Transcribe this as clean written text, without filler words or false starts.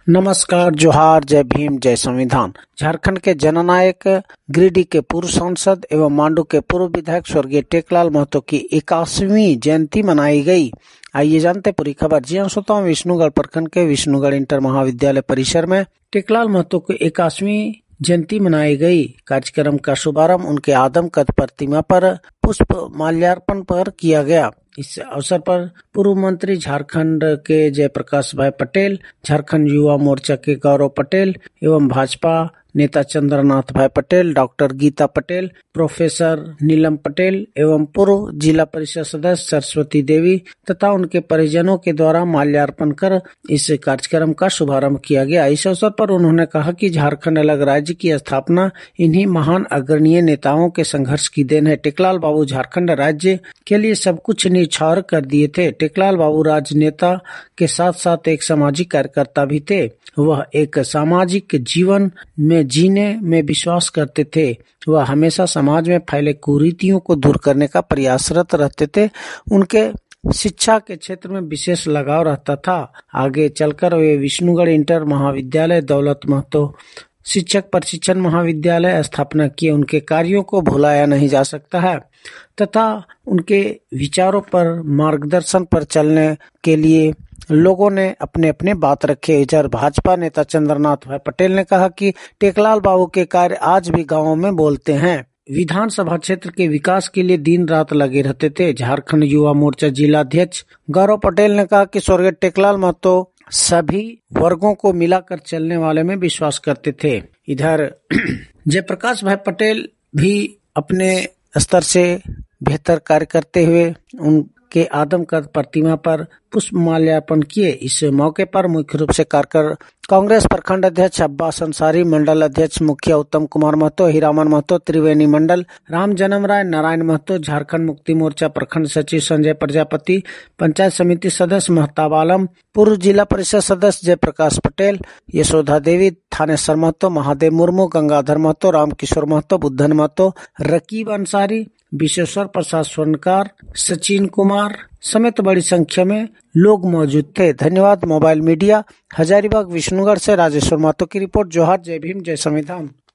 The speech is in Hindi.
नमस्कार, जोहार, जय भीम, जय संविधान। झारखंड के जननायक, गिरिडीह के पूर्व सांसद एवं मांडू के पूर्व विधायक स्वर्गीय टेकलाल महतो की 81वीं जयंती मनाई गई। आइए जानते पूरी खबर। जी हाँ श्रोताओं, विष्णुगढ़ प्रखंड के विष्णुगढ़ इंटर महाविद्यालय परिसर में टेकलाल महतो की 81वीं जयंती मनाई गई। कार्यक्रम का शुभारंभ उनके आदमकद प्रतिमा पर पुष्प माल्यार्पण पर किया गया। इस अवसर पर पूर्व मंत्री झारखंड के जयप्रकाश भाई पटेल, झारखंड युवा मोर्चा के गौरव पटेल एवं भाजपा नेता चंद्रनाथ भाई पटेल, डॉक्टर गीता पटेल, प्रोफेसर नीलम पटेल एवं पूर्व जिला परिषद सदस्य सरस्वती देवी तथा उनके परिजनों के द्वारा माल्यार्पण कर इस कार्यक्रम का शुभारंभ किया गया। इस अवसर पर उन्होंने कहा कि झारखंड अलग राज्य की स्थापना इन्हीं महान अग्रणीय नेताओं के संघर्ष की देन है। टेकलाल बाबू झारखंड राज्य के लिए सब कुछ न्यौछावर कर दिए थे। टेकलाल बाबू राजनेता के साथ साथ एक सामाजिक कार्यकर्ता भी थे। वह एक सामाजिक जीवन में जीने में विश्वास करते थे। वह हमेशा समाज में फैले कुरीतियों को दूर करने का प्रयासरत रहते थे। उनके शिक्षा के क्षेत्र में विशेष लगाव रहता था। आगे चलकर वे विष्णुगढ़ इंटर महाविद्यालय, दौलत महतो शिक्षक प्रशिक्षण महाविद्यालय स्थापना किए। उनके कार्यों को भुलाया नहीं जा सकता है तथा उनके विचारों पर मार्गदर्शन पर चलने के लिए लोगों ने अपने अपने बात रखे। इधर भाजपा नेता चंद्रनाथ भाई पटेल ने कहा कि टेकलाल बाबू के कार्य आज भी गांवों में बोलते हैं। विधानसभा क्षेत्र के विकास के लिए दिन रात लगे रहते थे। झारखंड युवा मोर्चा जिला अध्यक्ष गौरव पटेल ने कहा कि स्वर्गीय टेकलाल महतो सभी वर्गों को मिलाकर चलने वाले में विश्वास करते थे। इधर जयप्रकाश भाई पटेल भी अपने स्तर से बेहतर कार्य करते हुए उनके आदमकद प्रतिमा पर पुष्प माल्यार्पण किए। इस मौके पर मुख्य रूप से कार्यकर कांग्रेस प्रखंड अध्यक्ष अब्बास अंसारी, मंडल अध्यक्ष मुखिया उत्तम कुमार महतो, हीरामन महतो, त्रिवेणी मंडल, राम जन्म राय, नारायण महतो, झारखंड मुक्ति मोर्चा प्रखंड सचिव संजय प्रजापति, पंचायत समिति सदस्य महताब आलम, पूर्व जिला परिषद सदस्य जयप्रकाश पटेल, यशोदा देवी, थानेश्वर महतो, महादेव मुर्मू, गंगाधर महतो, रामकिशोर महतो, बुद्धन महतो, रकीब अंसारी, विश्वेश्वर प्रसाद स्वर्णकार, सचिन कुमार समेत बड़ी संख्या में लोग मौजूद थे। धन्यवाद। मोबाइल मीडिया, हजारीबाग विष्णुगढ़ से राजेश्वर महतो की रिपोर्ट। जोहार, जय भीम, जय संविधान।